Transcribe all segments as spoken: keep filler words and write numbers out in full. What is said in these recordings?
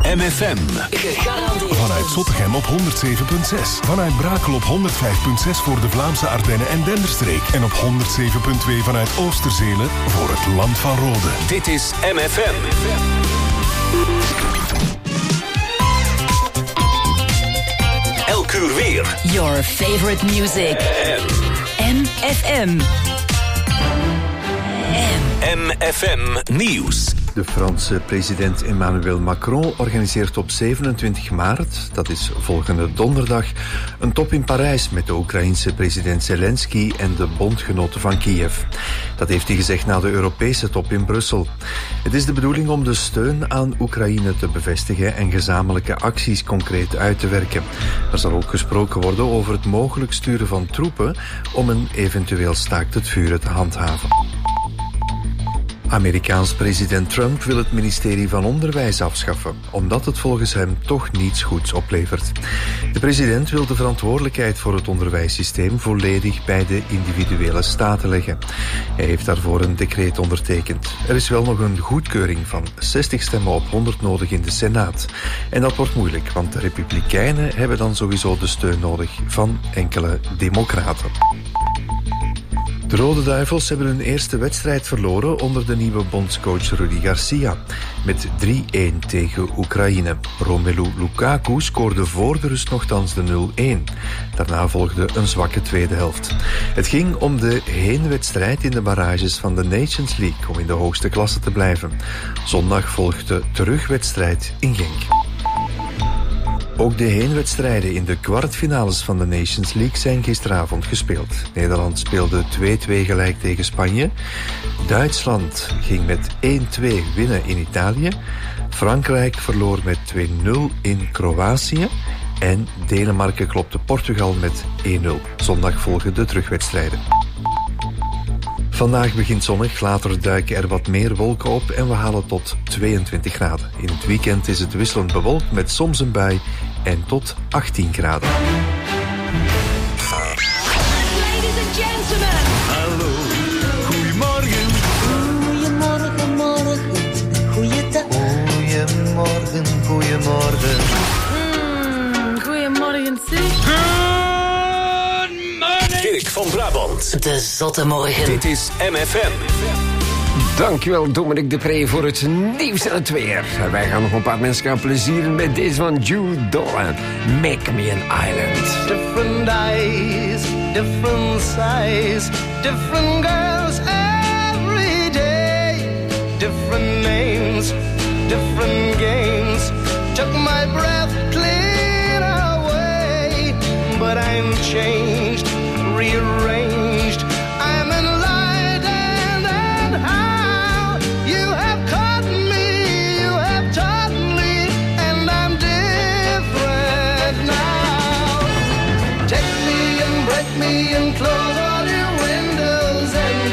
M F M. Vanuit Zottegem op honderd zeven komma zes. Vanuit Brakel op honderd vijf komma zes voor de Vlaamse Ardennen en Denderstreek. En op honderd zeven komma twee vanuit Oosterzelen voor het Land van Rode. Dit is M F M. Elk uur weer. Your favorite music. M F M. M F M Nieuws. De Franse president Emmanuel Macron organiseert op zevenentwintig maart, dat is volgende donderdag, een top in Parijs met de Oekraïense president Zelensky en de bondgenoten van Kiev. Dat heeft hij gezegd na de Europese top in Brussel. Het is de bedoeling om de steun aan Oekraïne te bevestigen en gezamenlijke acties concreet uit te werken. Er zal ook gesproken worden over het mogelijk sturen van troepen om een eventueel staakt het vuren te handhaven. Amerikaans president Trump wil het ministerie van Onderwijs afschaffen, omdat het volgens hem toch niets goeds oplevert. De president wil de verantwoordelijkheid voor het onderwijssysteem volledig bij de individuele staten leggen. Hij heeft daarvoor een decreet ondertekend. Er is wel nog een goedkeuring van zestig stemmen op honderd nodig in de Senaat. En dat wordt moeilijk, want de Republikeinen hebben dan sowieso de steun nodig van enkele democraten. De Rode Duivels hebben hun eerste wedstrijd verloren onder de nieuwe bondscoach Rudi Garcia. Met drie-een tegen Oekraïne. Romelu Lukaku scoorde voor de rust nogthans de nul-een. Daarna volgde een zwakke tweede helft. Het ging om de heenwedstrijd in de barrages van de Nations League om in de hoogste klasse te blijven. Zondag volgt de terugwedstrijd in Genk. Ook de heenwedstrijden in de kwartfinales van de Nations League zijn gisteravond gespeeld. Nederland speelde twee-twee gelijk tegen Spanje. Duitsland ging met één-twee winnen in Italië. Frankrijk verloor met twee-nul in Kroatië. En Denemarken klopte Portugal met één-nul. Zondag volgen de terugwedstrijden. Vandaag begint zonnig, later duiken er wat meer wolken op en we halen tot tweeëntwintig graden. In het weekend is het wisselend bewolkt met soms een bui en tot achttien graden. Ladies and gentlemen. Hallo, goedemorgen. Goedemorgen, morgen, goeiedag. Goedemorgen, goedemorgen. Mm, goedemorgen, zeg. Dirk van Brabant. De zotte morgen. Dit is M F M. Dankjewel Dominic de Pre voor het nieuws en het weer. Wij gaan nog een paar mensen gaan plezieren met deze van Jude Dolan. Make me an island. Different eyes, different size, different girls every day. Different names, different games. Took my breath clean away. But I'm changed, rearranged. I'm enlightened and how you have caught me, you have taught me, and I'm different now. Take me and break me and close all your windows and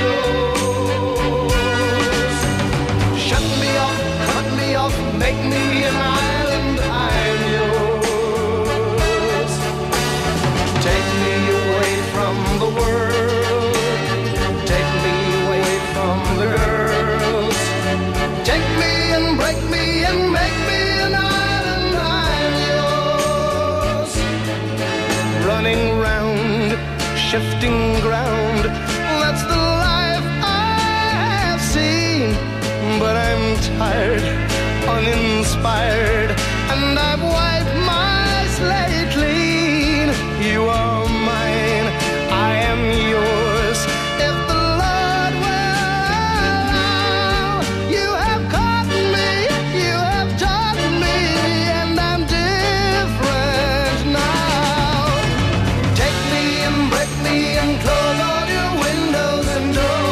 doors. Shut me off, cut me off, make me an island, I'm yours. Take me away from the world. Take me away from the girls. Take me and break me and make me an island, I'm yours. Running round, shifting ground, that's the life I have seen. But I'm tired, uninspired, and I've wiped my slate clean. You are mine, I am yours. If the Lord will allow, you have caught me, you have taught me, and I'm different now. Take me and break me and close all your windows and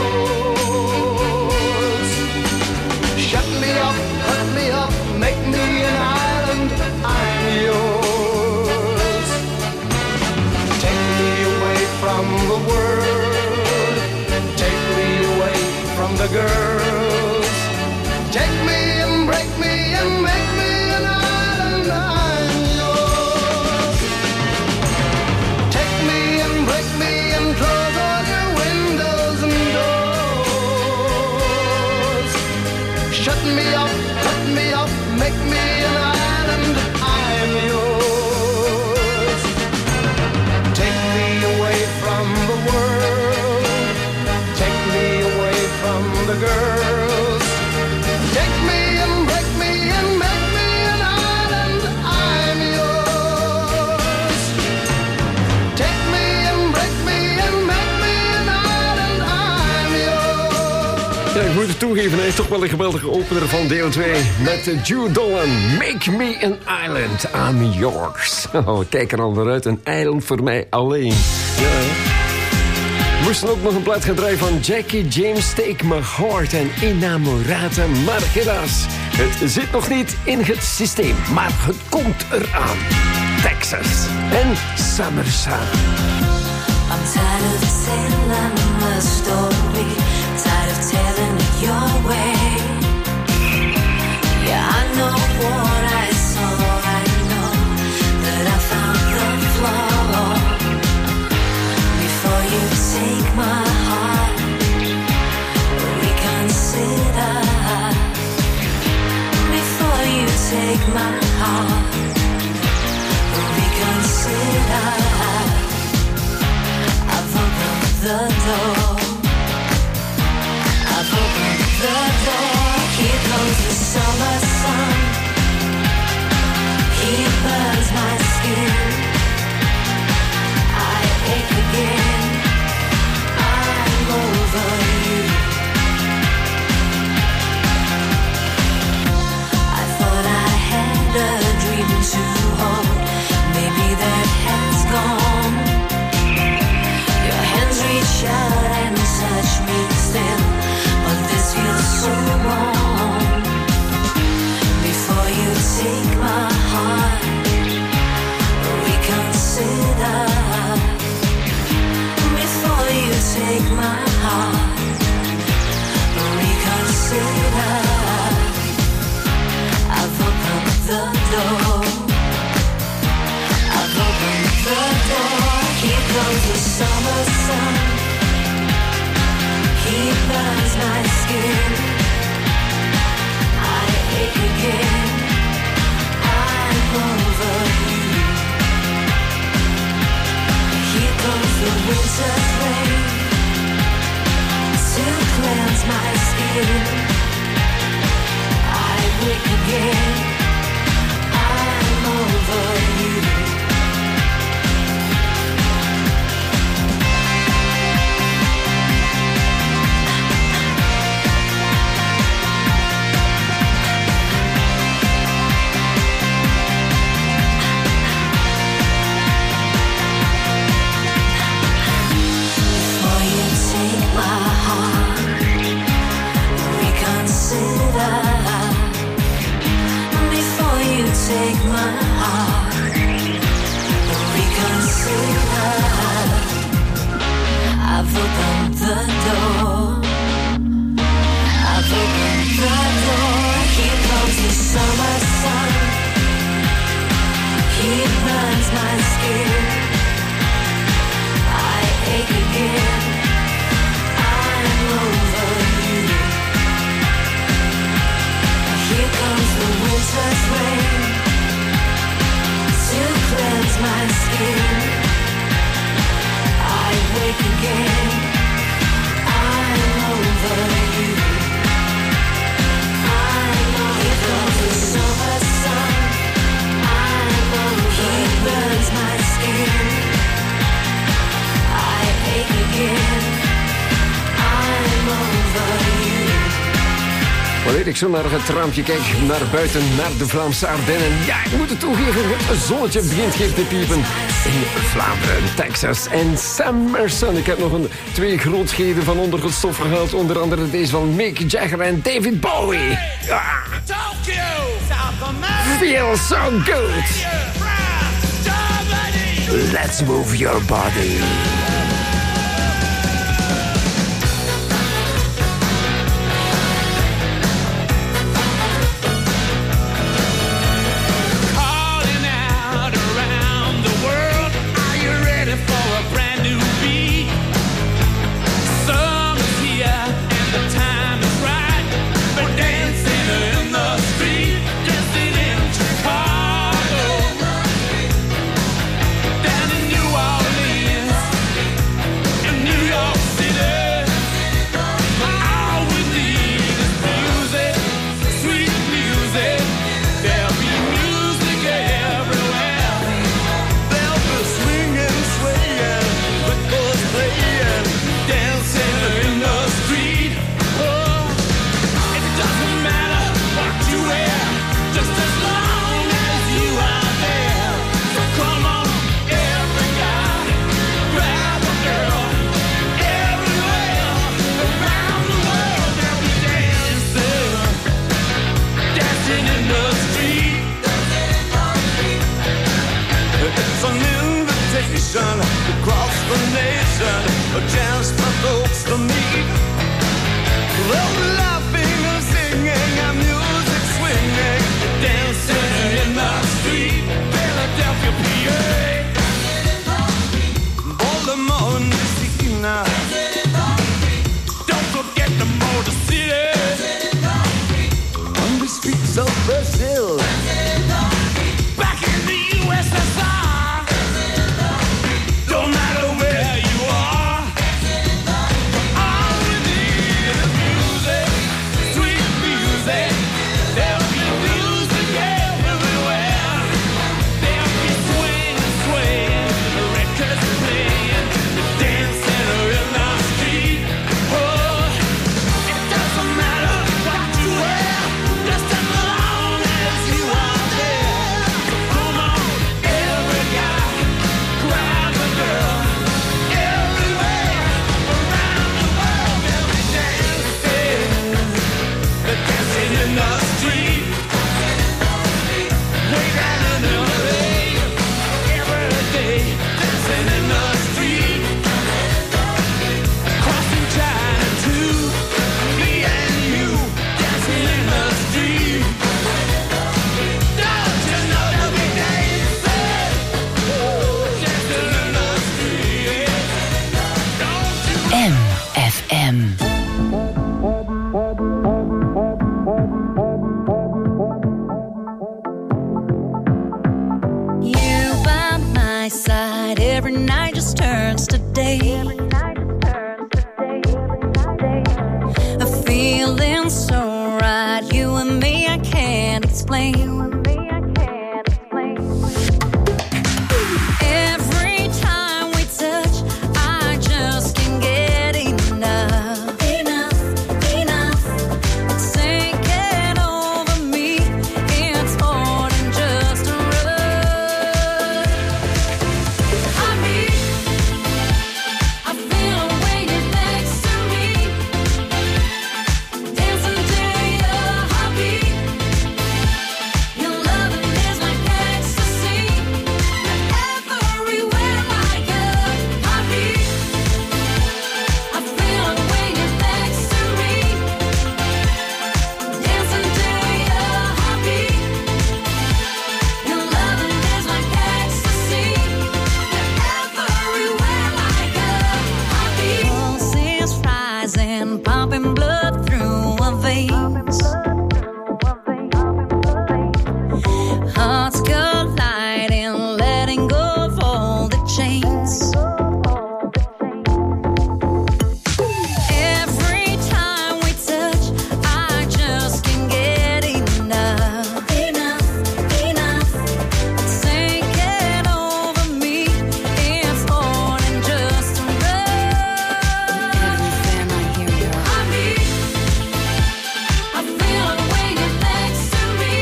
doors. Shut me up, cut me up, make me an island, I'm yours. Take me away from the world. Take me away from the girls. Take me and break me and make me an island, I'm yours. Take me and break me and close all your windows and doors. Shut me up, cut me up, make me toegeven, hij is toch wel een geweldige opener van deel twee. Met Jude Dolan, Make Me an Island, I'm yours. Oh, kijk er al naar uit, een eiland voor mij alleen. Ja. We moesten ook nog een plaat gaan draaien van Jackie James, Take My Heart en Inamorata, maar helaas, het zit nog niet in het systeem, maar het komt eraan. Texas en Summer Sun. I'm tired of telling the story, tired of telling it your way. Yeah, I know what I saw, I know that I found the flaw. Before you take my heart, reconsider. Before you take my heart, reconsider. The door, I've opened the door. Here comes the summer sun. He burns my skin. I ache again. I'm over you. I thought I had a dream to hold. Maybe that has gone. Reach out and touch me still, but this feels so wrong. Before you take my heart, reconsider. Before you take my heart, reconsider. I've opened the door. I've opened the door. Here comes the summer sun. He burns my skin. I ache again. I'm over you. Here comes the winter's rain to cleanse my skin. I wake again. I'm over you. Take my heart, reconsider. I've opened the door. I've opened the door. Here comes the summer sun. He burns my skin. I ache again. I'm over you. Here comes the winter's rain to cleanse my skin. I wake again. I'm over you. I'm over. Here comes the summer sun. I'm over. He burns my skin. I ache again. I'm over you. Wanneer ik zo naar het raampje kijk, naar buiten, naar de Vlaamse Ardennen. Ja, ik moet het toegeven, het zonnetje begint hier te piepen. In Vlaanderen, Texas en Summer Sun. Ik heb nog een, twee grootheden van onder het stof gehaald. Onder andere deze van Mick Jagger en David Bowie. Ja. Feel so good. Let's move your body. Down in New Orleans, Brazil. Back in the U S S R. Don't matter where you are. All we need is music, sweet music. There'll be music everywhere. There'll be swing, swing, the records playing, dancing in the street. Oh, it doesn't matter what you wear, just as long as you are there. So come on, every guy, grab a girl. Everywhere around the world, they'll be dancing. They're dancing in the street. Way down in L A, every day, dancing in the street. Crossing China too, me and you, dancing in the street. Don't you know they'll be dancing, dancing in the street? Don't you M F M. You by my side every night just turns to day. A feeling so right, you and me I can't explain. Every time we touch, I just can't get enough. Enough, enough. It's taking over me. It's more than just a rush. I mean, I feel it when you're next to me. Dancing to your heartbeat. Your loving is like ecstasy. Everywhere like a heartbeat. I feel it when you're next to me. Dancing to your heartbeat. Your loving is like ecstasy. Everywhere like a heartbeat. Pulse is rising, pumping blood through our veins. Hearts colliding, letting go of all the chains. Every time we touch, I just can't get enough. Enough, enough. It's taking over me. It's more than just a rush. Every time I hear your heartbeat, I feel it when you're next to me.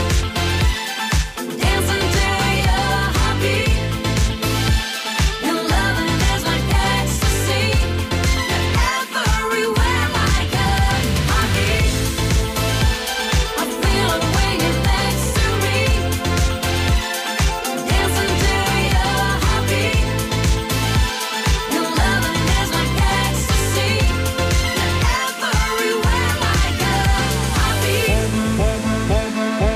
Dancing to your heartbeat. Your loving is like ecstasy. Everywhere like a heartbeat. I feel it when you're next to me. Dancing to your heartbeat. Your loving is like ecstasy. Everywhere like a heartbeat.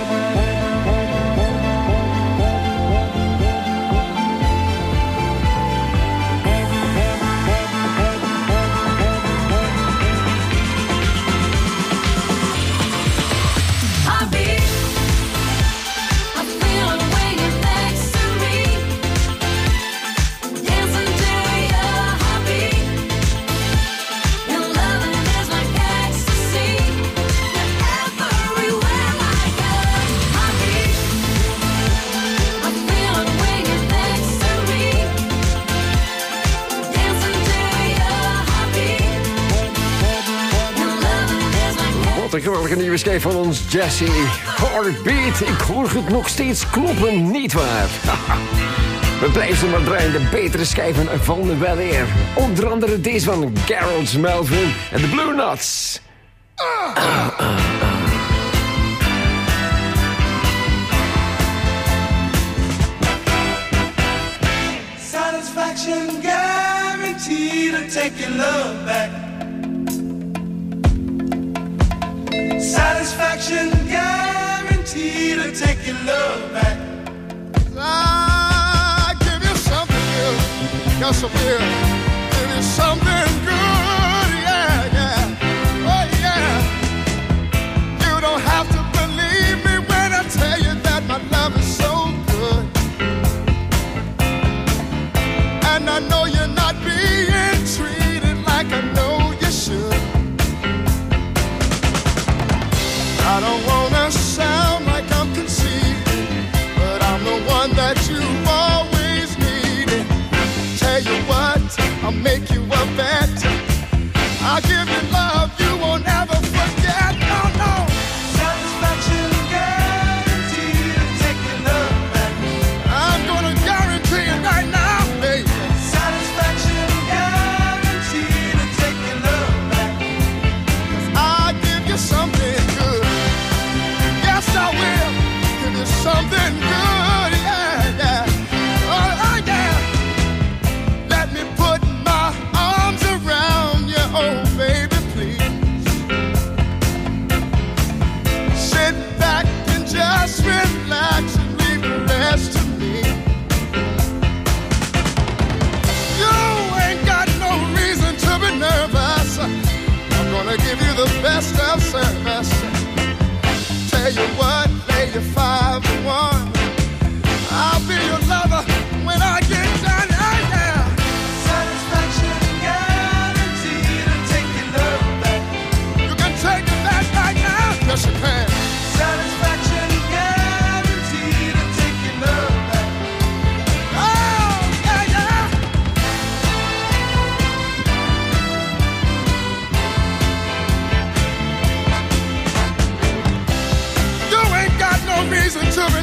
Heartbeat. I feel it when you're next to me. Dancing to your heartbeat. Your loving is like ecstasy. Everywhere like a heartbeat. I feel it when you're next to me. Dancing to your heartbeat. Your loving is like Wat een geweldige nieuwe schijf van ons, Jessie. Heartbeat, ik hoor het nog steeds kloppen, nietwaar? We blijven maar draaien, de betere schijven van de wel eer. Onder andere deze van Gerald Melvin en de Blue Nuts. Satisfaction guaranteed to take your love back. Satisfaction guaranteed to take your love back. I give you something good, got some good, give you something good, yeah, yeah, oh yeah. You don't have to believe me when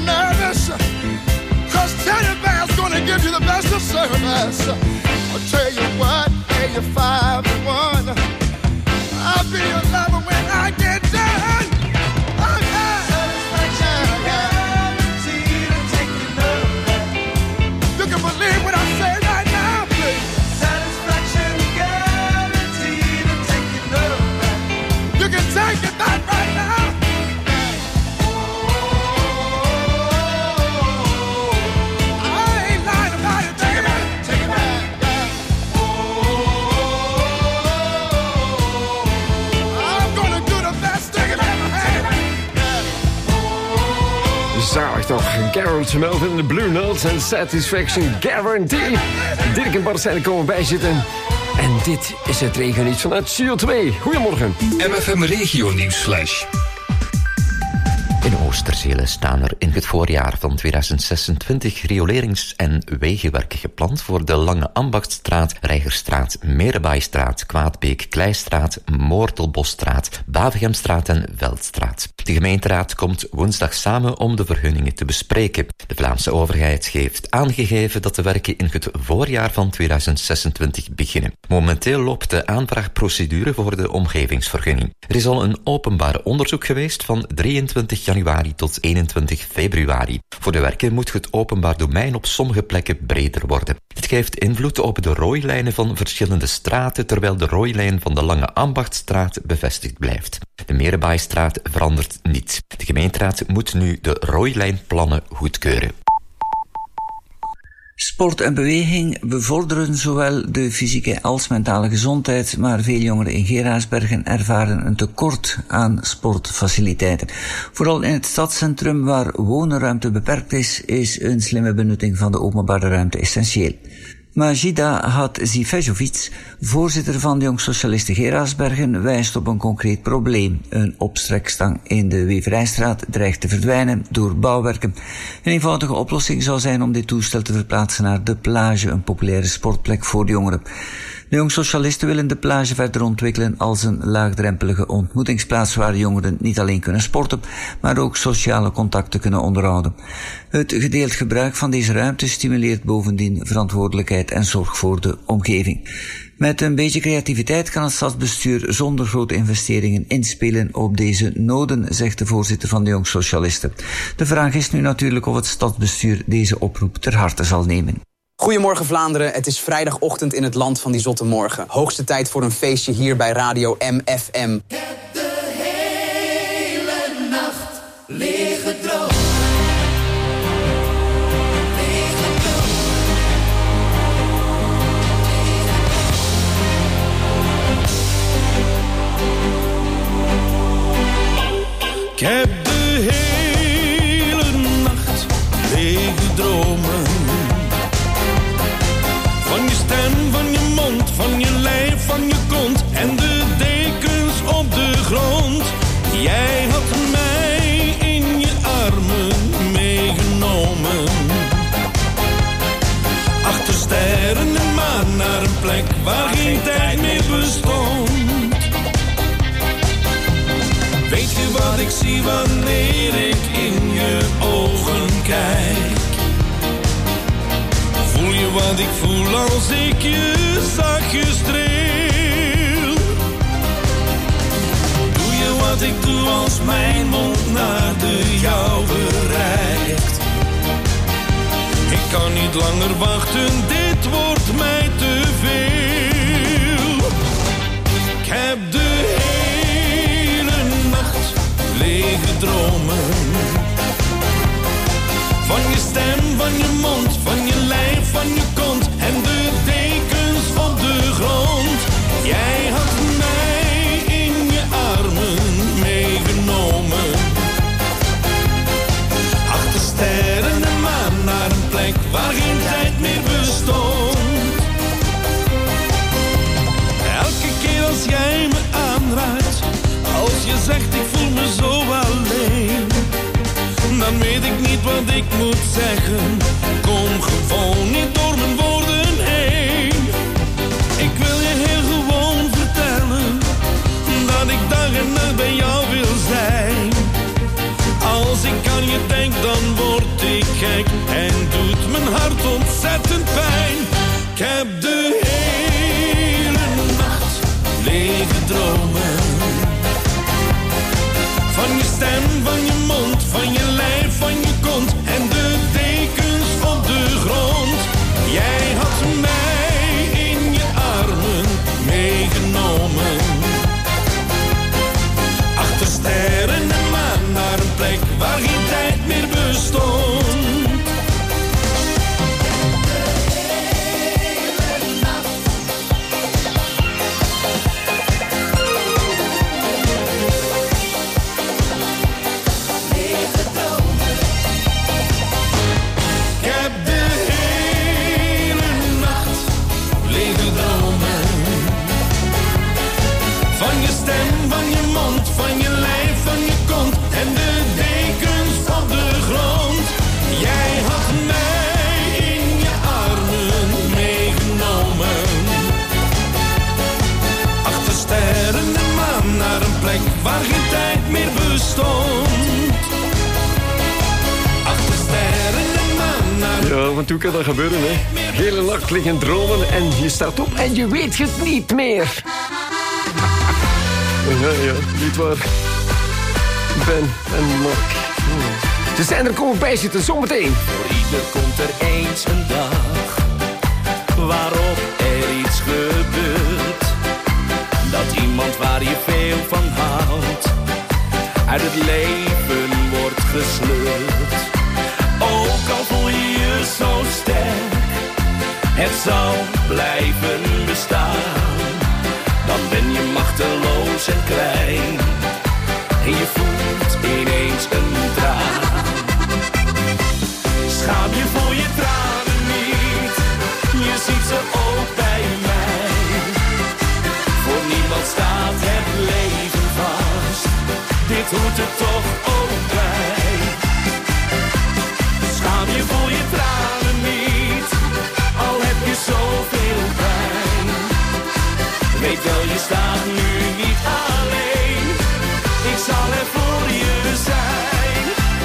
nervous, cause Teddy Bear's gonna give you the best of service. I'll tell you what, hey, you're five to one. I'll be your lover when I get done. Oh, yeah. Satisfaction guaranteed to take your nerve back. You can believe what I say right now, please. Satisfaction guaranteed to take your nerve back. You can take it back right now. Zalig toch, Garrett Melvin, de Blue Notes en Satisfaction Guarantee. Dirk en Bart zijn er komen bijzitten. En dit is het regennieuws vanuit Studio twee. Goedemorgen. M F M Regio Nieuwsflash. In Oosterzele staan er in het voorjaar van tweeduizend zesentwintig riolerings- en wegenwerken gepland voor de Lange Ambachtstraat, Reigerstraat, Merebaaiestraat, Kwaadbeek, Kleistraat, Moortelbosstraat, Bavegemstraat en Veldstraat. De gemeenteraad komt woensdag samen om de vergunningen te bespreken. De Vlaamse overheid heeft aangegeven dat de werken in het voorjaar van tweeduizend zesentwintig beginnen. Momenteel loopt de aanvraagprocedure voor de omgevingsvergunning. Er is al een openbaar onderzoek geweest van drieëntwintig januari tot eenentwintig februari. Voor de werken moet het openbaar domein op sommige plekken breder worden. Dit geeft invloed op de rooilijnen van verschillende straten, terwijl de rooilijn van de Lange Ambachtstraat bevestigd blijft. De Merebaaiestraat verandert niet. De gemeenteraad moet nu de rooilijnplannen goedkeuren. Sport en beweging bevorderen zowel de fysieke als mentale gezondheid, maar veel jongeren in Geraardsbergen ervaren een tekort aan sportfaciliteiten. Vooral in het stadscentrum, waar wonenruimte beperkt is, is een slimme benutting van de openbare ruimte essentieel. Majida Hadzifejovic, voorzitter van de Jong Socialisten Geraardsbergen, wijst op een concreet probleem. Een opstrekstang in de Weverijstraat dreigt te verdwijnen door bouwwerken. Een eenvoudige oplossing zou zijn om dit toestel te verplaatsen naar de plage, een populaire sportplek voor jongeren. De Jong Socialisten willen de plage verder ontwikkelen als een laagdrempelige ontmoetingsplaats waar jongeren niet alleen kunnen sporten, maar ook sociale contacten kunnen onderhouden. Het gedeeld gebruik van deze ruimte stimuleert bovendien verantwoordelijkheid en zorg voor de omgeving. Met een beetje creativiteit kan het stadsbestuur zonder grote investeringen inspelen op deze noden, zegt de voorzitter van de Jong Socialisten. De vraag is nu natuurlijk of het stadsbestuur deze oproep ter harte zal nemen. Goedemorgen Vlaanderen, het is vrijdagochtend in het land van die zotte morgen. Hoogste tijd voor een feestje hier bij Radio M F M. Ik heb de hele nacht liggen droom. Ik heb de hele nacht liggen dromen. Van je stem, van je mond, van je lijf, van je kont en de dekens op de grond. Jij had mij in je armen meegenomen. Achter sterren en maan naar een plek waar geen tijd meer bestond. Weet je wat ik zie wanneer ik in je ogen kijk? Voel je wat ik voel als ik je zachtjes streel? Doe je wat ik doe als mijn mond naar de jouwe reikt? Ik kan niet langer wachten, dit wordt mij te veel. Ik heb de hele nacht liggen dromen. Van je stem, van je mond, van je lijf, van je kont en de dekens op de grond. Jij had mij in je armen meegenomen. Achter sterren en maan naar een plek waar geen tijd meer bestond. Elke keer als jij me aanraakt, als je zegt ik voel me zo alleen, dan weet ik niet wat ik moet zeggen. Kom gewoon niet door mijn woorden heen. Ik wil je heel gewoon vertellen dat ik dag en nacht bij jou wil zijn. Als ik aan je denk, dan word gek en doet mijn hart ontzettend pijn. Ik heb de hele nacht lege dromen. Van je stem, van je mond, van je lijf, van je kont en de dekens op de grond. Jij had mij in je armen meegenomen. Achter sterren en maan naar een plek waar geen tijd meer bestond. Van je stem, van je mond, van je lijf, van je kont en de dekens op de grond. Jij had mij in je armen meegenomen. Achter sterren en maan naar een plek waar geen tijd meer bestond. Achter sterren en maan naar... Ja, want hoe kan dat gebeuren, hè? Hele nacht liggen dromen en je staat op en je weet het niet meer. Ja, ja, niet waar. Ben en Mark. Hmm. Ze zijn er komen bij zitten, zometeen. Voor ieder komt er eens een dag waarop er iets gebeurt. Dat iemand waar je veel van houdt uit het leven wordt gesleurd. Ook al voel je je zo sterk, het zal blijven bestaan. Dan ben je machteloos en klein en je voelt ineens een traan. Schaam je voor je tranen niet, je ziet ze ook bij mij. Voor niemand staat het leven vast, dit hoort er toch ook bij. Schaam je voor je tranen niet, al heb je zoveel pijn. Weet wel, je staat nu niet alleen. Ik zal er voor je zijn.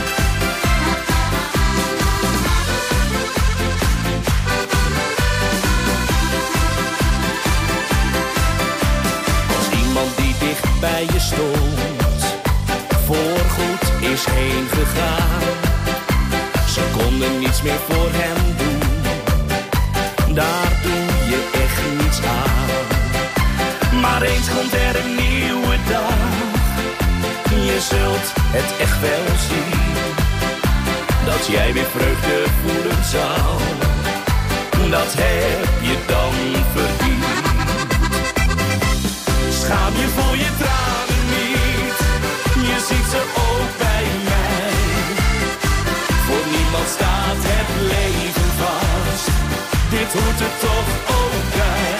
Als iemand die dicht bij je stond voorgoed is heen gegaan. Ze konden niets meer voor hem doen. Daar doe je echt niets aan. Maar eens komt er een nieuwe dag. Je zult het echt wel zien. Dat jij weer vreugde voelen zal. Dat heb je dan verdiend. Schaam je voor je tranen niet. Je ziet ze ook bij mij. Voor niemand staat het leven vast. Dit hoort er toch ook bij.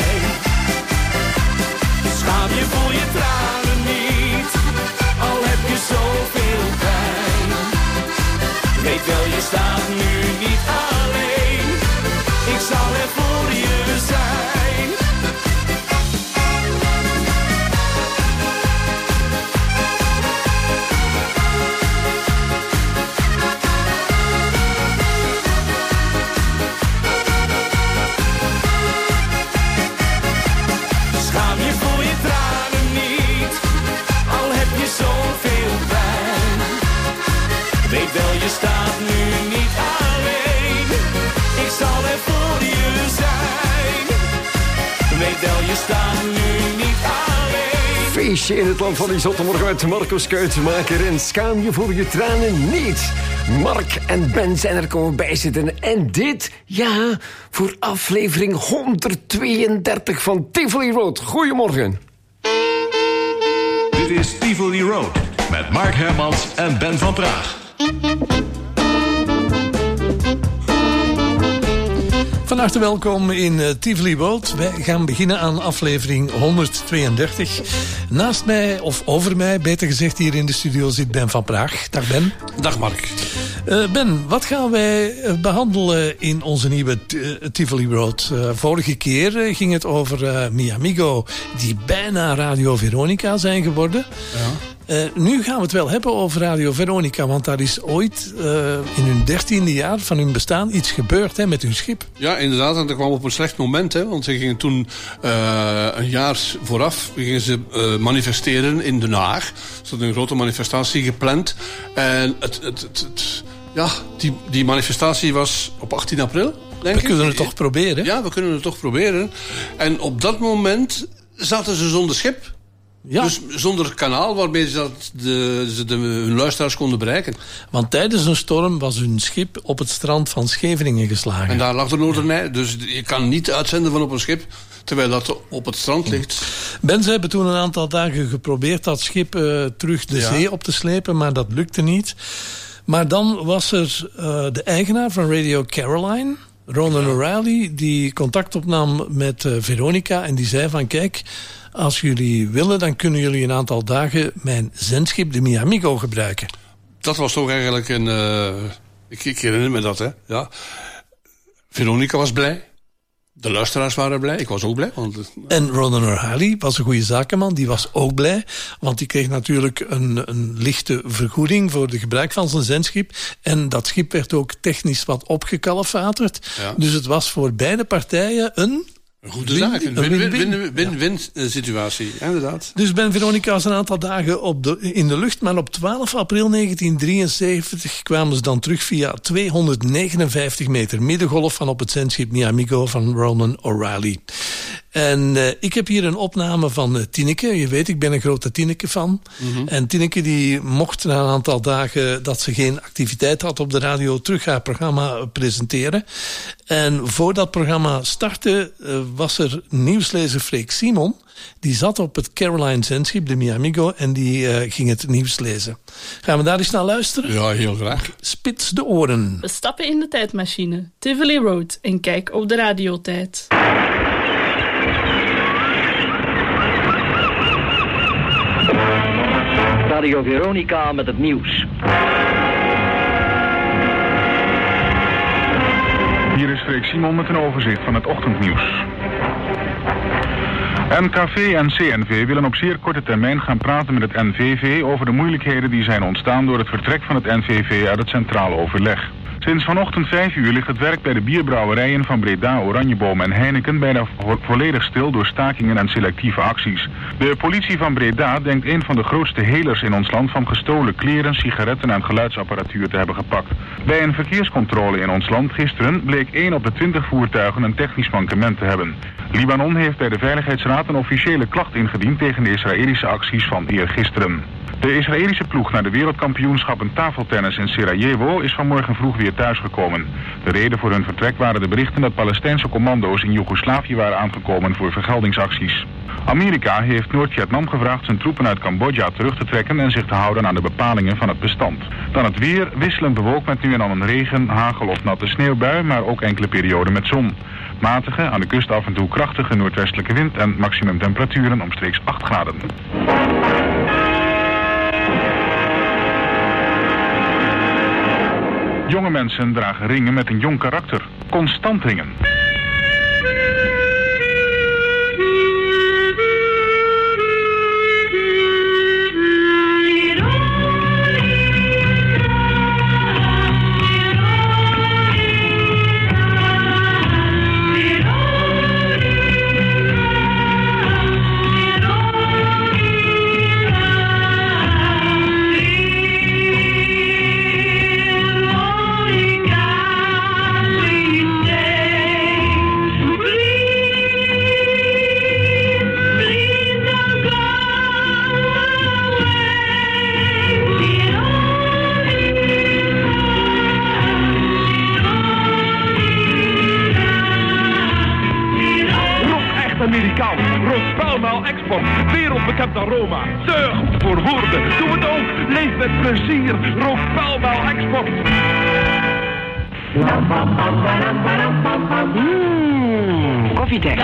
Schaam je voor je tranen niet, al heb je zoveel pijn. Weet wel, je staat nu niet alleen, ik zal er voor je zijn. Schaam je voor je tranen niet, al heb je zoveel pijn. Weet wel, je staat nu niet alleen, ik zal er voor je zijn. Weet wel, je staat nu niet alleen. Feestje in het land van Isotte morgen uit Marcus Kuitenmaker. En schaam je voor je tranen niet. Mark en Ben zijn er komen bijzitten. En dit, ja, voor aflevering honderdtweeëndertig van Tivoli Road. Goedemorgen. Dit is Tivoli Road met Mark Hermans en Ben van Praag. Van harte welkom in uh, Tivoli Road. Wij gaan beginnen aan aflevering honderdtweeëndertig. Naast mij, of over mij, beter gezegd, hier in de studio zit Ben van Praag. Dag Ben. Dag Mark. Uh, Ben, wat gaan wij behandelen in onze nieuwe uh, Tivoli Road? Uh, vorige keer uh, ging het over uh, Mi Amigo, die bijna Radio Veronica zijn geworden. Ja. Uh, nu gaan we het wel hebben over Radio Veronica, want daar is ooit uh, in hun dertiende jaar van hun bestaan iets gebeurd hè, met hun schip. Ja, inderdaad. En dat kwam op een slecht moment. Hè, want ze gingen toen uh, een jaar vooraf gingen ze, uh, manifesteren in Den Haag. Er stond een grote manifestatie gepland. En het, het, het, het, ja, die, die manifestatie was op achttien april, denk ik. We kunnen het toch proberen? Ja, we kunnen het toch proberen. En op dat moment zaten ze zonder schip. Ja. Dus zonder kanaal waarmee ze, dat de, ze de, hun luisteraars konden bereiken. Want tijdens een storm was hun schip op het strand van Scheveningen geslagen. En daar lag de Noordernij. Dus je kan niet uitzenden van op een schip terwijl dat op het strand ligt. Ben, ze hebben toen een aantal dagen geprobeerd dat schip uh, terug de ja. zee op te slepen, maar dat lukte niet. Maar dan was er uh, de eigenaar van Radio Caroline, Ronan ja. O'Reilly, die contact opnam met uh, Veronica en die zei van kijk, als jullie willen, dan kunnen jullie een aantal dagen mijn zendschip, de Mi Amigo, gebruiken. Dat was toch eigenlijk een... Uh, ik, ik herinner me dat, hè. Ja. Veronica was blij. De luisteraars waren blij. Ik was ook blij. Want, uh, en Ronan O'Reilly was een goede zakenman. Die was ook blij. Want die kreeg natuurlijk een, een lichte vergoeding voor de gebruik van zijn zendschip. En dat schip werd ook technisch wat opgekalefaterd. Ja. Dus het was voor beide partijen een... Een goede zaak, een win-win ja. situatie, inderdaad. Dus Ben Veronica was een aantal dagen op de, in de lucht, maar op twaalf april negentien drieënzeventig kwamen ze dan terug via tweehonderdnegenenvijftig meter middengolf van op het zendschip Mi Amigo van Ronan O'Reilly. En uh, ik heb hier een opname van uh, Tineke. Je weet, ik ben een grote Tineke-fan. Mm-hmm. En Tineke die mocht na een aantal dagen dat ze geen activiteit had op de radio terug haar programma presenteren. En voor dat programma startte uh, was er nieuwslezer Freek Simon. Die zat op het Caroline zendschip, de Mi Amigo, en die uh, ging het nieuws lezen. Gaan we daar eens naar luisteren? Ja, heel graag. Spits de oren. We stappen in de tijdmachine, Tivoli Road, en kijk op de radiotijd. Radio Veronica met het nieuws. Hier is Freek Simon met een overzicht van het ochtendnieuws. N K V en C N V willen op zeer korte termijn gaan praten met het N V V over de moeilijkheden die zijn ontstaan door het vertrek van het N V V uit het centraal overleg. Sinds vanochtend vijf uur ligt het werk bij de bierbrouwerijen van Breda, Oranjeboom en Heineken bijna vo- volledig stil door stakingen en selectieve acties. De politie van Breda denkt een van de grootste helers in ons land van gestolen kleren, sigaretten en geluidsapparatuur te hebben gepakt. Bij een verkeerscontrole in ons land gisteren bleek één op de twintig voertuigen een technisch mankement te hebben. Libanon heeft bij de Veiligheidsraad een officiële klacht ingediend tegen de Israëlische acties van eergisteren. De Israëlische ploeg naar de wereldkampioenschappen tafeltennis in Sarajevo is vanmorgen vroeg weer thuisgekomen. De reden voor hun vertrek waren de berichten dat Palestijnse commando's in Joegoslavië waren aangekomen voor vergeldingsacties. Amerika heeft Noord-Vietnam gevraagd zijn troepen uit Cambodja terug te trekken en zich te houden aan de bepalingen van het bestand. Dan het weer, wisselend bewolkt met nu en dan een regen, hagel of natte sneeuwbui, maar ook enkele perioden met zon. Matige, aan de kust af en toe krachtige noordwestelijke wind en maximum temperaturen omstreeks acht graden. Jonge mensen dragen ringen met een jong karakter. Constant ringen. Wereldbekend aroma. Te goed voor woorden. Doe het ook. Leef met plezier. Rook Paalmaal Export. Mmm, koffiedek.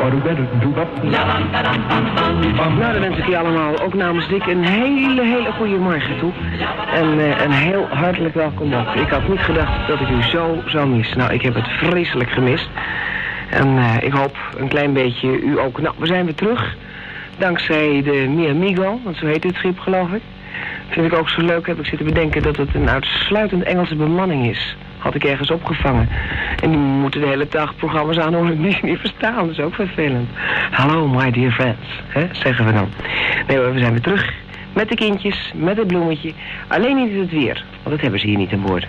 Nou, dan wens ik je allemaal ook namens Dick een hele, hele goede morgen toe. En uh, een heel hartelijk welkom ook. Ik had niet gedacht dat ik u zo zou missen. Nou, ik heb het vreselijk gemist. En uh, ik hoop een klein beetje u ook. Nou, we zijn weer terug. Dankzij de Mi Amigo, want zo heet dit schip, geloof ik. Vind ik ook zo leuk, heb ik zitten bedenken dat het een uitsluitend Engelse bemanning is. Had ik ergens opgevangen. En die moeten de hele dag programma's aanhoren die ze niet verstaan. Dat is ook vervelend. Hallo, my dear friends, hè, zeggen we dan. Nee, we zijn weer terug. Met de kindjes, met het bloemetje. Alleen niet in het weer, want dat hebben ze hier niet aan boord.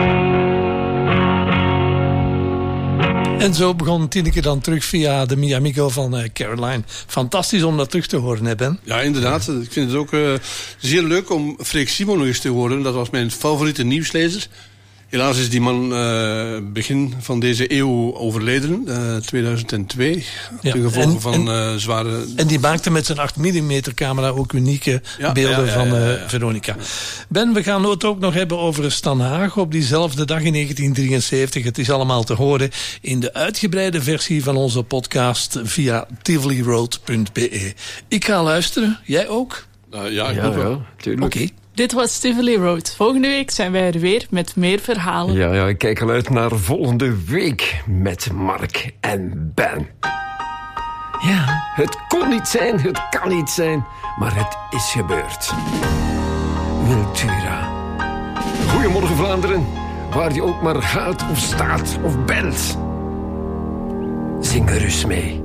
En zo begon Tineke dan terug via de Mi Amigo van uh, Caroline. Fantastisch om dat terug te horen, hè Ben? Ja, inderdaad. Ik vind het ook uh, zeer leuk om Freek Simon nog eens te horen. Dat was mijn favoriete nieuwslezer. Helaas is die man uh, begin van deze eeuw overleden, uh, tweeduizend twee. Ja, ten gevolge en, van en, uh, zware... En die maakte met zijn acht millimeter camera ook unieke ja, beelden ja, ja, van uh, ja, ja, ja. Veronica. Ben, we gaan het ook nog hebben over Stan Haag op diezelfde dag in negentien drieënzeventig. Het is allemaal te horen in de uitgebreide versie van onze podcast via tivoli road punt b e. Ik ga luisteren. Jij ook? Uh, ja, ik ja, ja, Oké. Okay. Dit was Tivoli Road. Volgende week zijn wij er weer met meer verhalen. Ja, ja, ik kijk al uit naar volgende week met Mark en Ben. Ja, het kon niet zijn, het kan niet zijn, maar het is gebeurd. Wiltura. Goedemorgen Vlaanderen, waar je ook maar gaat of staat of bent. Zing gerust mee.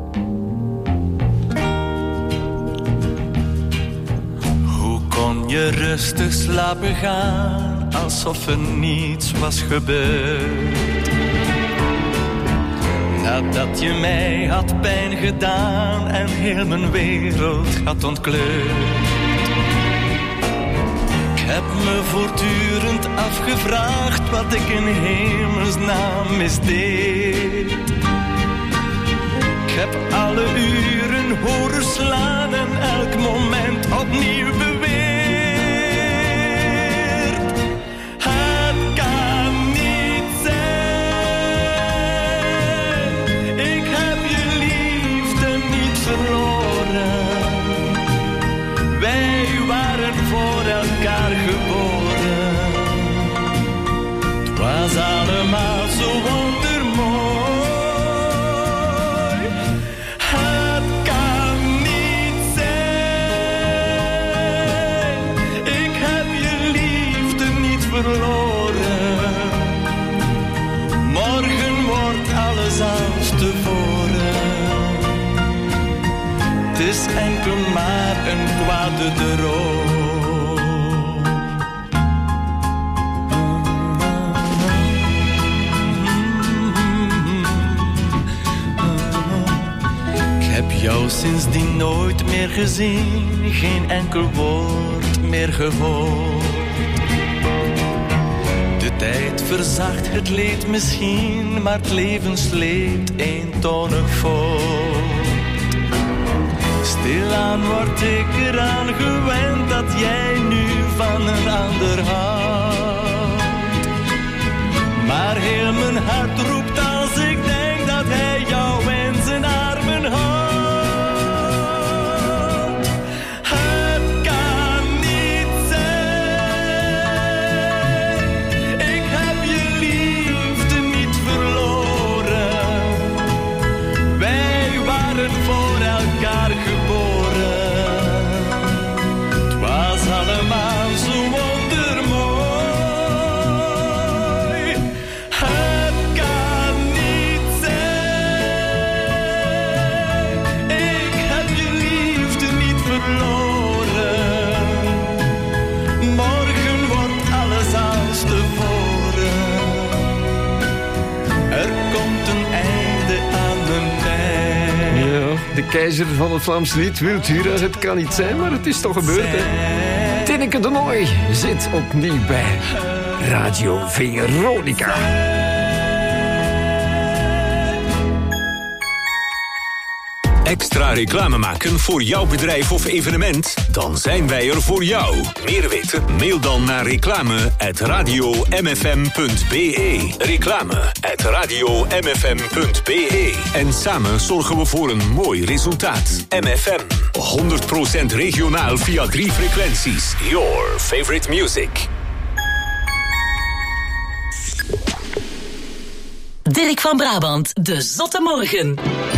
Kon je rustig slapen gaan, alsof er niets was gebeurd. Nadat je mij had pijn gedaan en heel mijn wereld had ontkleurd. Ik heb me voortdurend afgevraagd wat ik in hemelsnaam misdeed. Ik heb alle uren horen slaan en elk moment opnieuw beweerd. Het kan niet zijn. Ik heb je liefde niet verloren. Wij waren voor elkaar geboren. Het was allemaal zo wondermooi. Verloren. Morgen wordt alles als tevoren. Het is enkel maar een kwade droom. Ik heb jou sindsdien nooit meer gezien, geen enkel woord meer gehoord. De tijd verzacht het leed misschien, maar het leven sleept eentonig voort. Stilaan word ik eraan gewend dat jij nu van een ander houdt. Maar heel mijn hart roept als ik denk dat hij jou in zijn armen houdt. De keizer van het Vlaamse lied, Wiltura. Het kan niet zijn, maar het is toch gebeurd, hè? Tineke de Nooi zit opnieuw bij Radio Veronica. extra reclame maken voor jouw bedrijf of evenement? Dan zijn wij er voor jou. Meer weten? Mail dan naar reclame at radio m f m punt b e. Reclame at radio m f m punt b e. En samen zorgen we voor een mooi resultaat. M F M, honderd procent regionaal via drie frequenties. Your favorite music. Dirk van Brabant, de Zotte Morgen.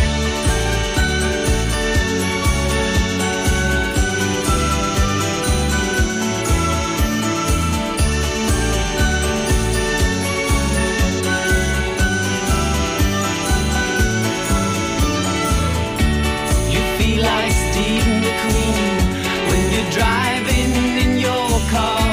Driving in your car,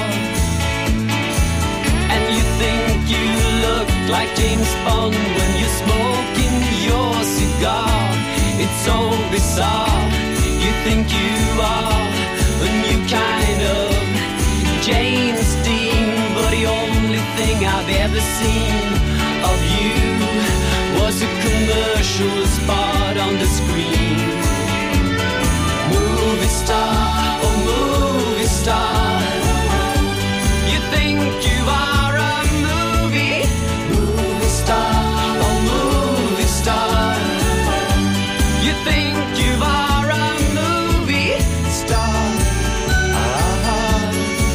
and you think you look like James Bond when you're smoking your cigar. It's so bizarre. You think you are a new kind of James Dean, but the only thing I've ever seen of you was a commercial spot on the screen. Movie star, oh movie star, you think you are a movie, movie star, oh movie star, you think you are a movie star. Ah.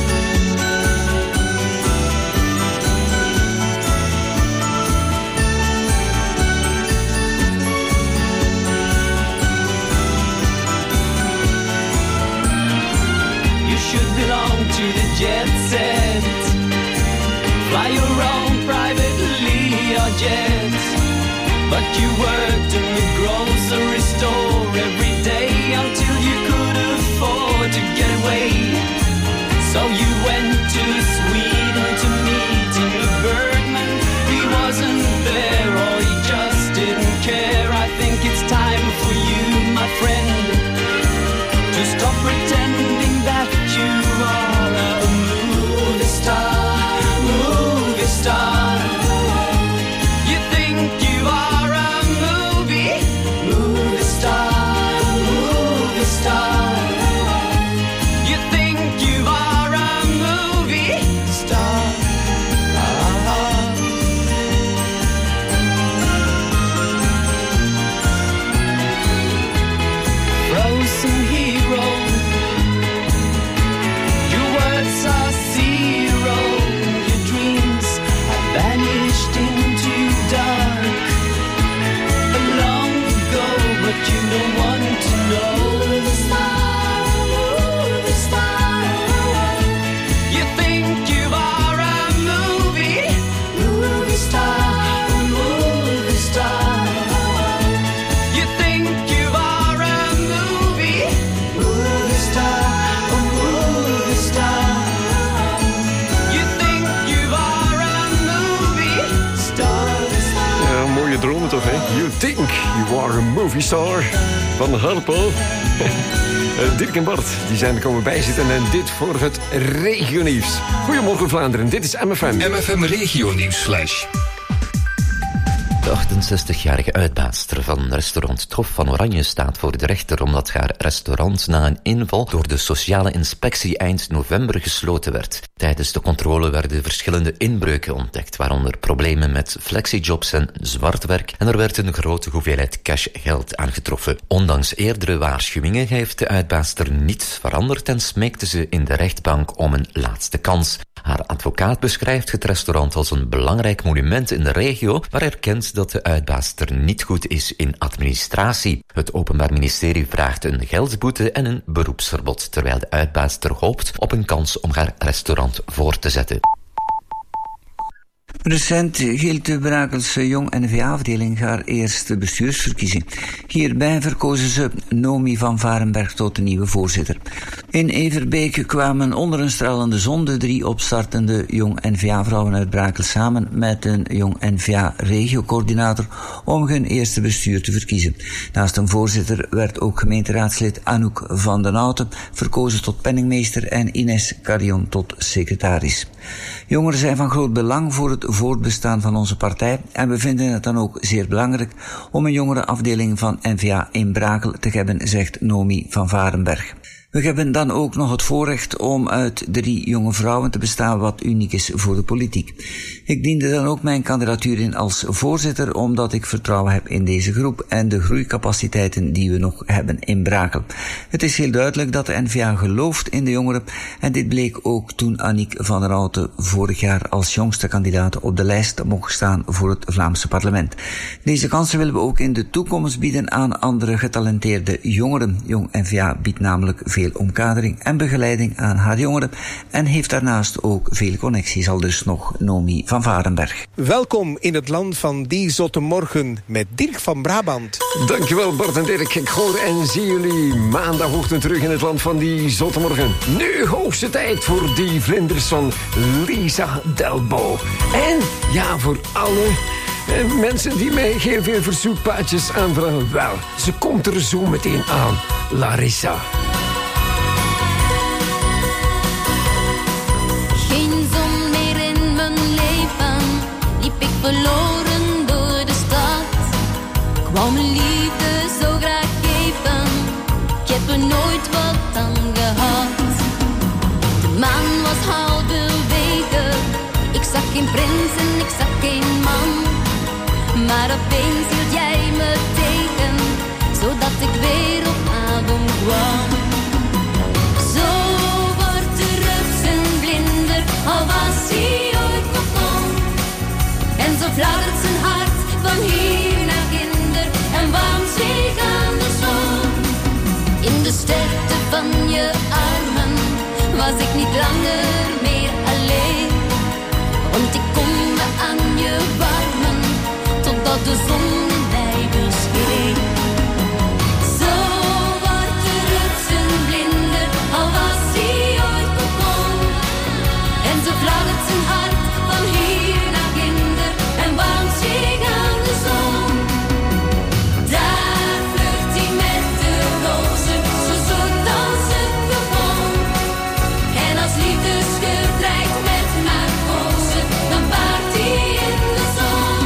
Should belong to the jet set. Fly your own private Learjet. But you worked in the grocery store every day until you could afford to get away. So you went to Sweden to meet Ingmar Bergman. He wasn't there or he just didn't care. I think it's time for you, my friend, to stop pretending that you are a movie star, movie star. You think you are a movie, movie star, movie star. You think you are a movie star. Ah. Frozen hero. Are zero, your dreams have vanished into dark long ago, but you don't want to know. Movie star, movie star, you think you are a movie, movie star, movie star. You think you are a movie, movie star, movie star. Mooie dromen toch, hè? You think you are a movie star van Harpo. Dirk en Bart, die zijn er komen bijzitten en dit voor het regionieuws. Goedemorgen Vlaanderen, dit is M F M. M F M regionieuws flash. De achtenzestigjarige uitbaatster van restaurant Trof van Oranje staat voor de rechter omdat haar restaurant na een inval door de sociale inspectie eind november gesloten werd. Tijdens de controle werden verschillende inbreuken ontdekt, waaronder problemen met flexijobs en zwart werk, en er werd een grote hoeveelheid cashgeld aangetroffen. Ondanks eerdere waarschuwingen heeft de uitbaatster niets veranderd en smeekte ze in de rechtbank om een laatste kans. Haar advocaat beschrijft het restaurant als een belangrijk monument in de regio, maar erkent dat de uitbaatster niet goed is in administratie. Het Openbaar Ministerie vraagt een geldboete en een beroepsverbod, terwijl de uitbaatster hoopt op een kans om haar restaurant voor te zetten. Recent hield de Brakelse Jong N V A-afdeling haar eerste bestuursverkiezing. Hierbij verkozen ze Nomi van Varenberg tot de nieuwe voorzitter. In Everbeek kwamen onder een stralende zon de drie opstartende Jong N V A-vrouwen uit Brakel samen met een Jong N V A-regiocoördinator om hun eerste bestuur te verkiezen. Naast een voorzitter werd ook gemeenteraadslid Anouk van den Houten verkozen tot penningmeester en Ines Carion tot secretaris. Jongeren zijn van groot belang voor het voortbestaan van onze partij en we vinden het dan ook zeer belangrijk om een jongerenafdeling van N V A in Brakel te hebben, zegt Nomi van Varenberg. We hebben dan ook nog het voorrecht om uit drie jonge vrouwen te bestaan, wat uniek is voor de politiek. Ik diende dan ook mijn kandidatuur in als voorzitter, omdat ik vertrouwen heb in deze groep en de groeicapaciteiten die we nog hebben in Brakel. Het is heel duidelijk dat de N V A gelooft in de jongeren en dit bleek ook toen Annick van der Houten vorig jaar als jongste kandidaat op de lijst mocht staan voor het Vlaamse parlement. Deze kansen willen we ook in de toekomst bieden aan andere getalenteerde jongeren. Jong N V A biedt namelijk veel omkadering en begeleiding aan haar jongeren en heeft daarnaast ook veel connecties, al dus nog Nomi van Varenberg. Welkom in het land van die zotte morgen met Dirk van Brabant. Dankjewel Bart en Dirk. Ik hoor en zie jullie maandagochtend terug in het land van die zotte morgen. Nu hoogste tijd voor die vlinders van Lisa Delbo. En ja, voor alle eh, mensen die mij heel veel verzoekpaadjes aanvragen. Wel, ze komt er zo meteen aan. Larissa. Verloren door de stad, kwam liefde zo graag geven. Ik heb er nooit wat aan gehad. De maan was halverwege, ik zag geen prins en ik zag geen man. Maar opeens hield jij me tegen, zodat ik weer op adem kwam. Zo wordt de rups een vlinder, al was hij ooit kokon. En zo fladdert zijn hart van hier naar kinder en warm zich aan de zon. In de sterkte van je armen was ik niet langer meer alleen. Want ik kon me aan je warmen totdat de zon in mij bescheen. Zo wordt de rups een vlinder, al was hij ooit kokon. En zo fladdert zijn hart van hier naar kinder en warmt zich aan de zon. Daar vlucht hij met de rozen, zo zoet als het begon. En als liefdesgeur drijft met narcose, dan baart hij in de zon.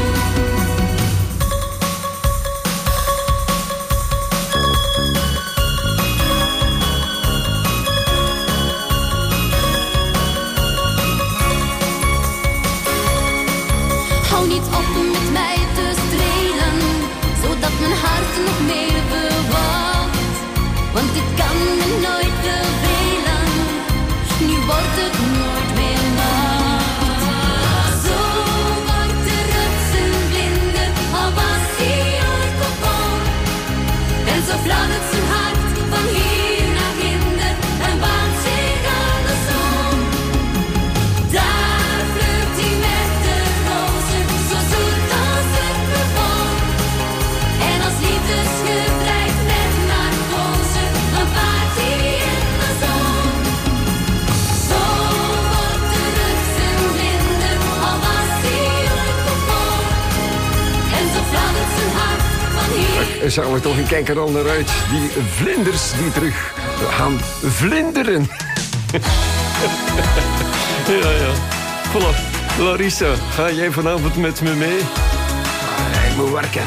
Hou niet op met mij te strelen, zodat mijn hart nog meer verwacht. Want dit kan me nooit vervelen, nu wordt het nooit meer nacht. Zo wordt de rups een vlinder, al was hij ooit kokon. En zo fladdert zijn hart van hier naar kinder en baant zich aan de zon. Daar vlucht hij met de rozen, zo zoet als het begon. En als liefdesgeur drijft met narcose, dan vaart hij in de zon. Zo wordt de rups een vlinder, al was hij ooit kokon. En zo fladdert zijn hart van hier. Er zou er toch een kijker al naar uit. Die vlinders die terug gaan vlinderen. Ja, ja. Voilà. Larissa, ga jij vanavond met me mee? Ah, ik moet werken.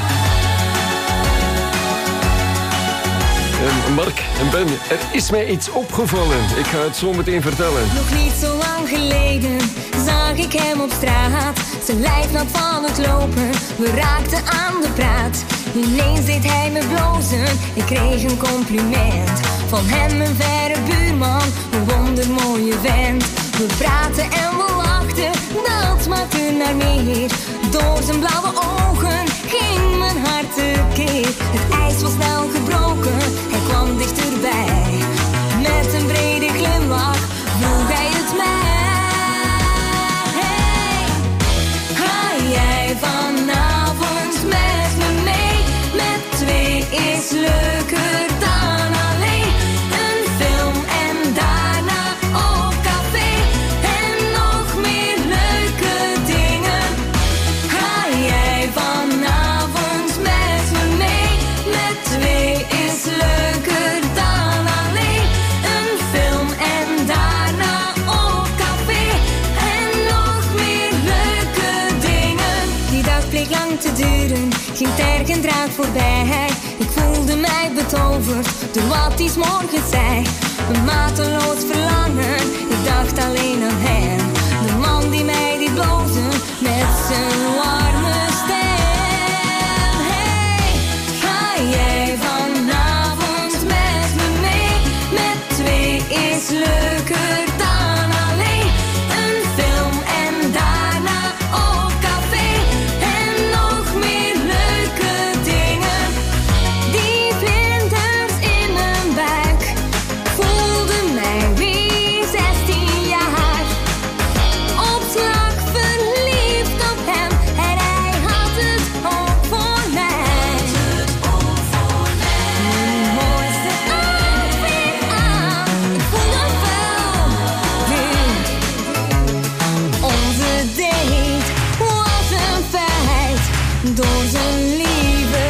En Mark en Ben, er is mij iets opgevallen. Ik ga het zo meteen vertellen. Nog niet zo lang geleden zag ik hem op straat. Zijn lijf nat van het lopen, we raakten aan de praat. Ineens deed hij me blozen, ik kreeg een compliment. Van hem een verre buurman, een wondermooie vent. We praten en we lachten, dat smaakte naar meer. Door zijn blauwe ogen ging mijn hart tekeer. Het ijs was snel gebroken, hij kwam dichterbij. Met een brede glimlach vroeg hij het mij. Hey, ga jij vanavond met me mee? Met twee is leuker dan alleen. Een film en daarna op café. En nog meer leuke dingen. Ga jij vanavond te duren, ging tergend raad voorbij. Ik voelde mij betoverd door wat die 's morgens zei. Een mateloos verlangen, ik dacht alleen aan hem. De man die mij deed blozen met zijn warme stem. Hey, ga jij vanavond met me mee? Met twee is leuker dan alleen. Een film en daarna op café. En nog meer leuke dingen. Die vlinders in mijn buik voelden mij wie zestien jaar. Op slag verliefd op hem en hij had het ook voor mij. Mijn mooiste outfit aan, ik voel hem wel weer. Onze date was een feit door zijn lieve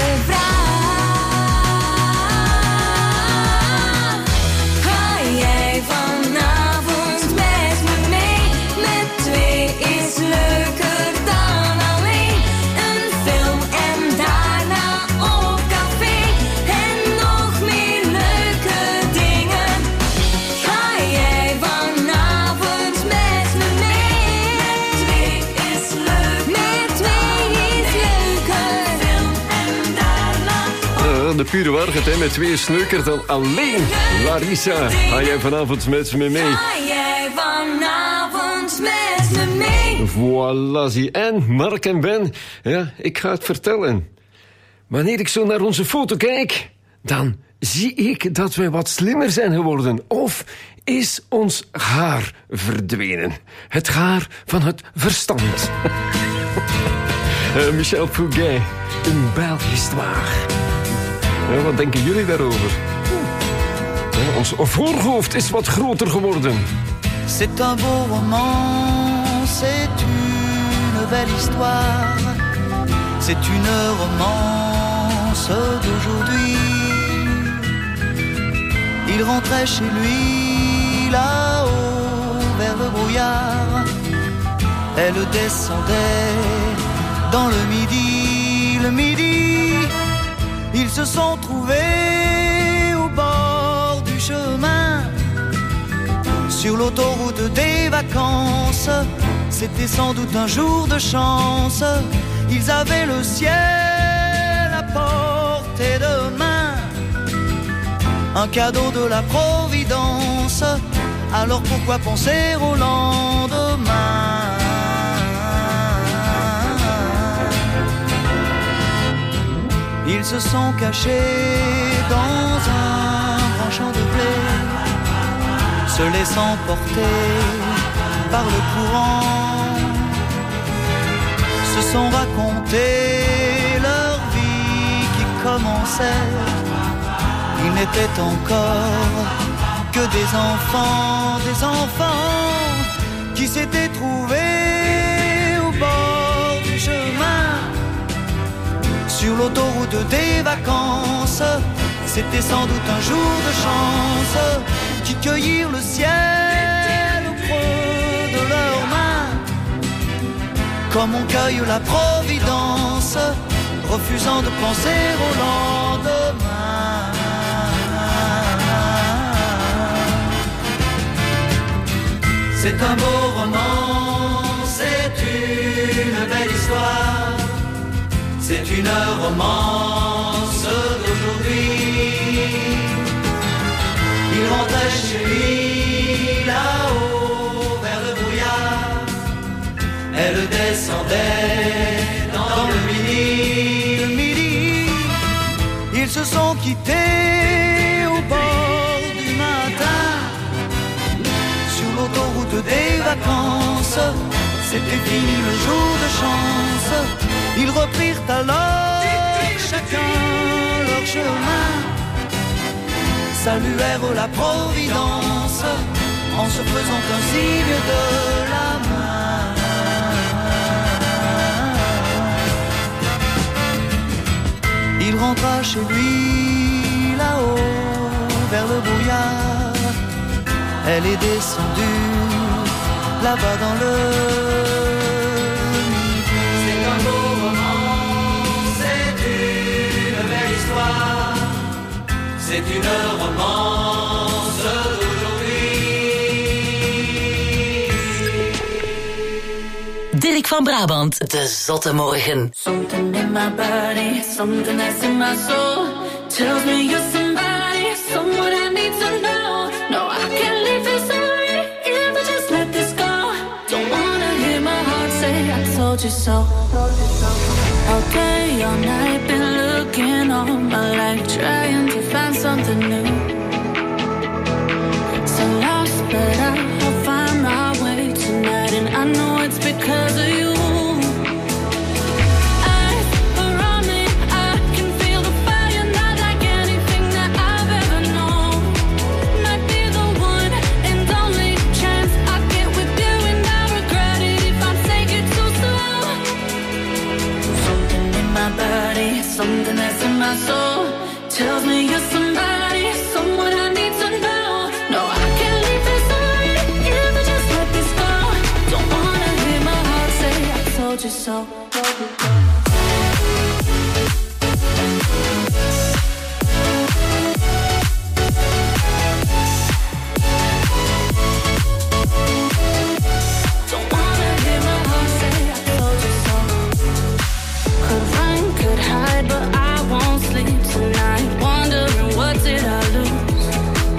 vraag. Ga jij vanavond met me mee? Met twee is leuker dan alleen. Een film en daarna op café. En nog meer leuke dingen. Ga jij vanavond met me mee? Met twee is leuk. Met twee is leuker. Film en daarna Ja, de pure waarheid, hè. Met twee is leuker dan alleen. Larissa, ga jij vanavond met me mee? ga jij vanavond met me mee? Voilà, zie. En Mark en Ben, ja, ik ga het vertellen. Wanneer ik zo naar onze foto kijk, dan zie ik dat wij wat slimmer zijn geworden. Of is ons haar verdwenen? Het haar van het verstand. Eh, Michel Fouguet, een belle histoire. Ja, wat denken jullie daarover? Ja, ons voorhoofd is wat groter geworden. C'est un beau roman, c'est une belle histoire. C'est une romance d'aujourd'hui. Il rentrait chez lui là-haut vers le brouillard. Elle descendait dans le midi, le midi. Ils se sont trouvés au bord du chemin. Sur l'autoroute des vacances, c'était sans doute un jour de chance. Ils avaient le ciel à portée de main, un cadeau de la Providence. Alors pourquoi penser au lendemain? Ils se sont cachés dans un grand champ de blé, se laissant porter par le courant, se sont raconté leur vie qui commençait. Ils n'étaient encore que des enfants, des enfants qui s'étaient trouvés au bord du chemin. Sur l'autoroute des vacances, c'était sans doute un jour de chance, qui cueillirent le ciel au creux de leurs mains, comme on cueille la Providence, refusant de penser au lendemain. C'est un beau roman, c'est une belle histoire. C'est une romance d'aujourd'hui. Il rentrait chez lui là-haut vers le brouillard. Elle descendait dans le midi, le midi. Ils se sont quittés au bord du matin. Sur l'autoroute des vacances, c'était fini le jour de chance. Ils reprirent alors chacun leur chemin, saluèrent la Providence en se faisant un signe de la main. Il rentra chez lui là-haut vers le brouillard. Elle est descendue là-bas dans le midi. C'est un beau roman, c'est une romance d'aujourd'hui. Dirk van Brabant, de Zotte Morgen. Something in my body, something that's in my soul, tells me you're somebody, someone I need to know. No, I can't leave this already, if I just let this go. Don't wanna hear my heart say I told you so. All day, all night, been looking all my life, trying to find something new. So lost, but I'll find my way tonight, and I know it's because of you. Eyes around me, I can feel the fire, not like anything that I've ever known. Might be the one and only chance I get with you, and I regret it if I take it too slow. Something in my body, something that's in my soul, tells me you're somebody, someone I need to know. No, I can't leave this already, if I just let this go. Don't wanna hear my heart say I told you so. Don't wanna hear my heart say I told you so. Could run, could hide, but I won't sleep tonight, wondering what did I lose.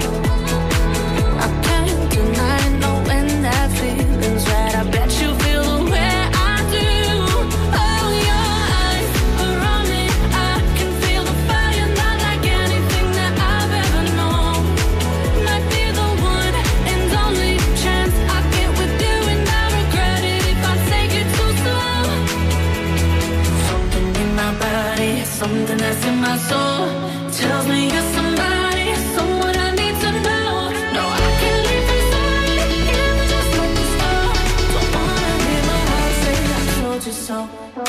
I can't deny knowing that feeling's right. I bet you feel the way I do. Oh, your eyes around me, I can feel the fire, not like anything that I've ever known. Might be the one and only chance I get with you, and I regret it if I take it too slow. Something in my body, something that's in my soul, tells me you're somebody, someone I need to know. No, I can't leave this already, if I just let this go. Don't wanna hear my heart say I told you so.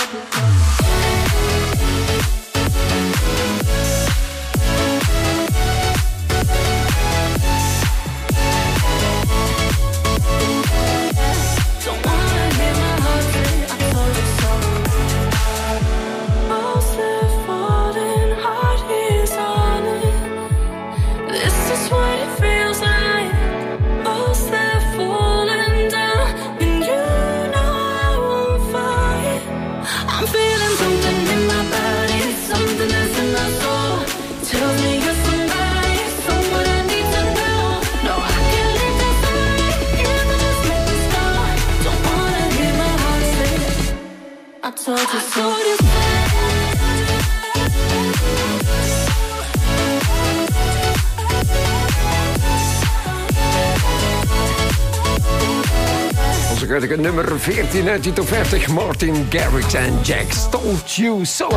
Don't wanna hear my heart say I told you so. Most live falling, heart is on it. This is what it feels like. Most live falling down, and you know I won't fight. I'm feeling something in my body, something that's in my soul, tells me you're somebody, someone I need to know. No, I can't leave this already, if I just let this go. Don't wanna hear my heart say I told you so. Onze guitige nummer veertien uit die top vijftig. Martin Garrix en Jax, Told You So.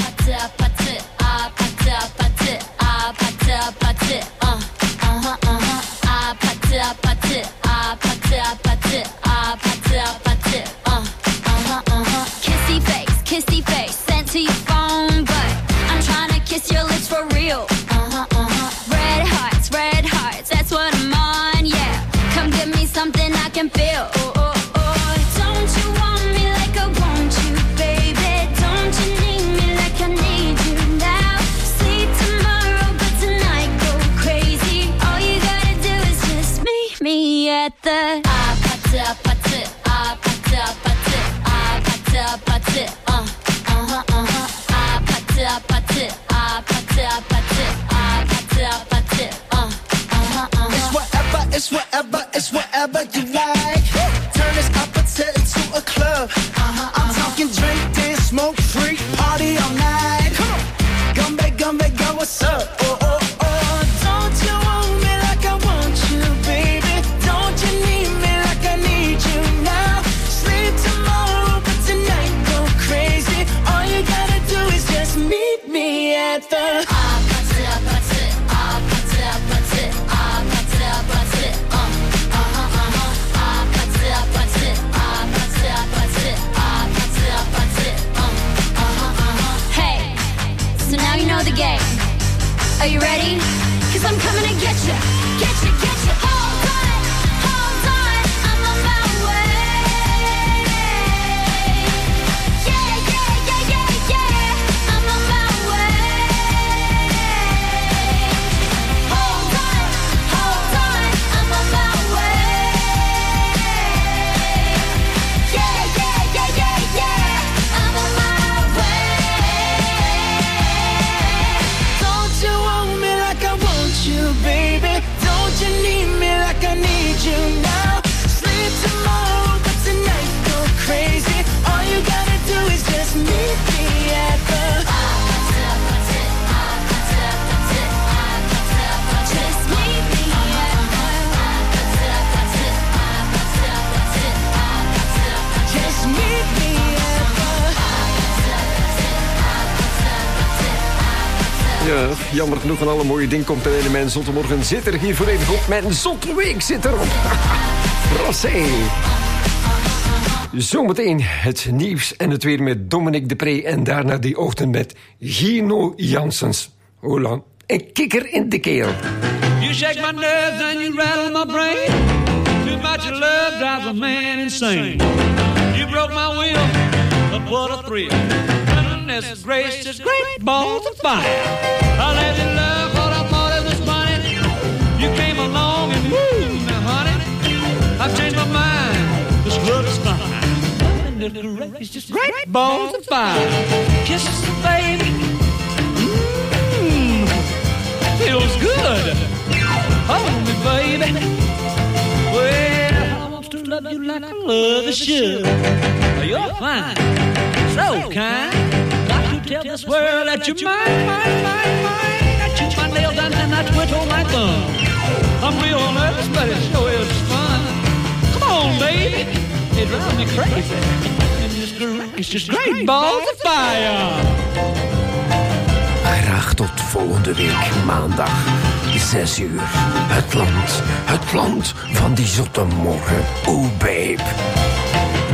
Kissy face, kissy face, sent to your phone, but I'm trying to kiss your lips for real. Uh-huh, uh-huh. Red hearts, red hearts, that's what I'm on, yeah. Come give me something I can feel. Oh, oh, oh. Don't you want me like I want you, baby? Don't you need me like I need you now? Sleep tomorrow, but tonight go crazy. All you gotta do is just meet me at the ah, pata, pata, ah, pata, pata, ah, pata, pata, uh, uh-huh, uh-huh, ah, pata, pata, ah, pata, pata, ah, pata, pata, uh, uh-huh, uh-huh. It's whatever, it's whatever, it's whatever you like. Turn this opposite into a club. Uh-huh, I'm talking drink, dance, smoke, freak, party all night. Come on, gumbe, gumbe, go, what's up? Oh, oh, oh, don't you want me like I want you, baby? Don't you need me like I need you now? Sleep tomorrow, but tonight go crazy. All you gotta do is just meet me at the ah, pata, pata, ah, pata, pata, ah, pata, pata, uh, uh-huh, uh-huh, ah, pata, pata, ah, pata, pata, ah, pata, pata, uh, uh-huh, uh-huh. Hey, so now you know the game. Are you ready? Cause I'm coming to get you, get you, get you. Hold on, hold on, I'm on my way. Yeah, yeah, yeah, yeah, yeah, I'm on my way. Ja, jammer genoeg van alle mooie dingen komt er in. Mijn zottemorgen zit er hier voor even op. Mijn zotteweek zit erop. Rossé. Zometeen het nieuws en het weer met Dominique de Pre. En daarna die ochtend met Gino Janssens. Hola, een kikker in de keel. You shake my nerves and you rattle my brain. Too much love drives a man insane. You broke my will, but what a thrill. Goodness gracious, great balls of fire. I let you love what I thought it was funny. You came along and woo, now honey, I've changed my mind. This love is fine. Goodness gracious, great balls of fire. Kisses, baby. Mmm, feels good. Hold me, baby. Well, I want to love you like I love the should. You're fine, so kind. Got to tell this world that you're mine, mine, mine, mine. I chew my nails down and I twiddle my thumb. I'm real nervous, but it sure is fun. Come on, baby. It drives me crazy. It's just great balls of fire. Graag tot volgende week, maandag, zes uur. Het land, het land van die zotte morgen. Oeh, babe.